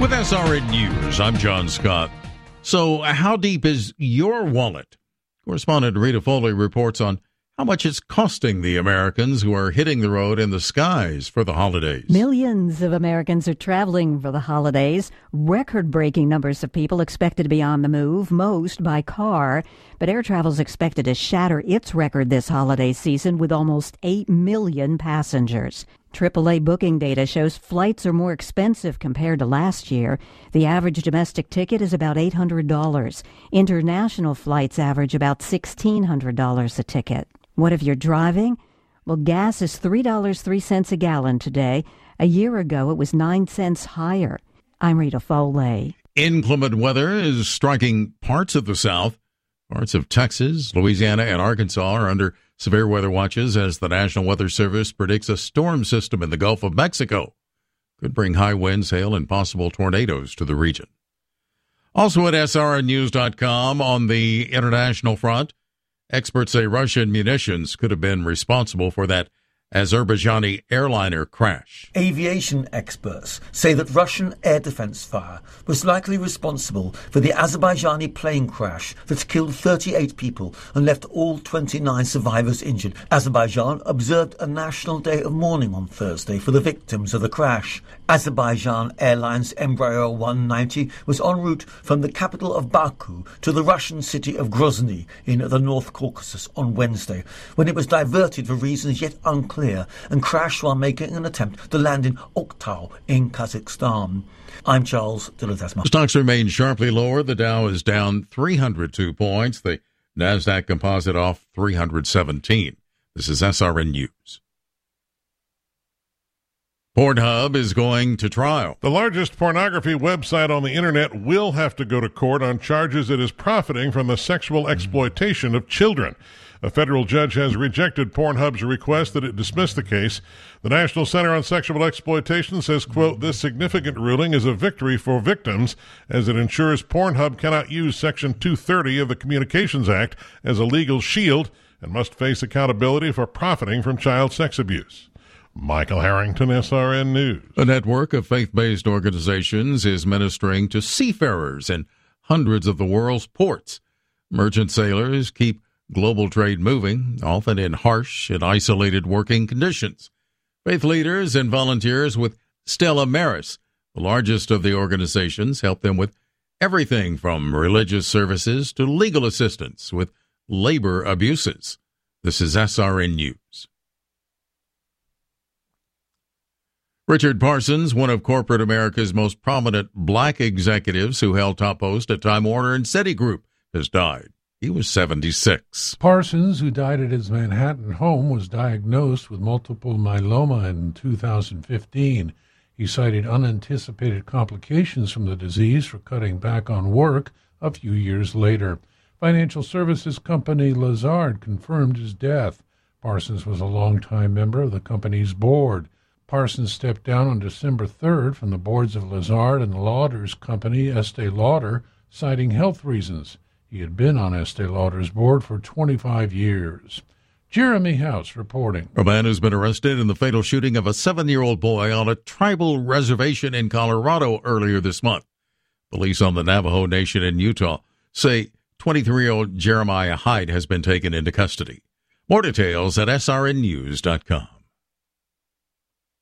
With SRN News, I'm John Scott. So, how deep is your wallet? Correspondent Rita Foley reports on how much it's costing the Americans who are hitting the road in the skies for the holidays. Millions of Americans are traveling for the holidays. Record-breaking numbers of people expected to be on the move, most by car. But air travel is expected to shatter its record this holiday season with almost 8 million passengers. AAA booking data shows flights are more expensive compared to last year. The average domestic ticket is about $800. International flights average about $1,600 a ticket. What if you're driving? Well, gas is $3.03 a gallon today. A year ago, it was 9 cents higher. I'm Rita Foley. Inclement weather is striking parts of the South. Parts of Texas, Louisiana, and Arkansas are under severe weather watches as the National Weather Service predicts a storm system in the Gulf of Mexico could bring high winds, hail, and possible tornadoes to the region. Also at srnnews.com, on the international front, experts say Russian munitions could have been responsible for that Azerbaijani airliner crash. Aviation experts say that Russian air defense fire was likely responsible for the Azerbaijani plane crash that killed 38 people and left all 29 survivors injured. Azerbaijan observed a national day of mourning on Thursday for the victims of the crash. Azerbaijan Airlines Embraer 190 was en route from the capital of Baku to the Russian city of Grozny in the North Caucasus on Wednesday, when it was diverted for reasons yet unclear and crashed while making an attempt to land in Oktau in Kazakhstan. I'm Charles Dillard. Stocks remain sharply lower. The Dow is down 302 points. The NASDAQ Composite off 317. This is SRN News. Pornhub is going to trial. The largest pornography website on the internet will have to go to court on charges it is profiting from the sexual exploitation of children. A federal judge has rejected Pornhub's request that it dismiss the case. The National Center on Sexual Exploitation says, quote, "This significant ruling is a victory for victims as it ensures Pornhub cannot use Section 230 of the Communications Act as a legal shield and must face accountability for profiting from child sex abuse." Michael Harrington, SRN News. A network of faith-based organizations is ministering to seafarers in hundreds of the world's ports. Merchant sailors keep global trade moving, often in harsh and isolated working conditions. Faith leaders and volunteers with Stella Maris, the largest of the organizations, help them with everything from religious services to legal assistance with labor abuses. This is SRN News. Richard Parsons, one of corporate America's most prominent black executives who held top posts at Time Warner and Citigroup, has died. He was 76. Parsons, who died at his Manhattan home, was diagnosed with multiple myeloma in 2015. He cited unanticipated complications from the disease for cutting back on work a few years later. Financial services company Lazard confirmed his death. Parsons was a longtime member of the company's board. Parsons stepped down on December 3rd from the boards of Lazard and Lauder's company, Estee Lauder, citing health reasons. He had been on Estee Lauder's board for 25 years. Jeremy House reporting. A man has been arrested in the fatal shooting of a 7-year-old boy on a tribal reservation in Colorado earlier this month. Police on the Navajo Nation in Utah say 23-year-old Jeremiah Hyde has been taken into custody. More details at srnnews.com.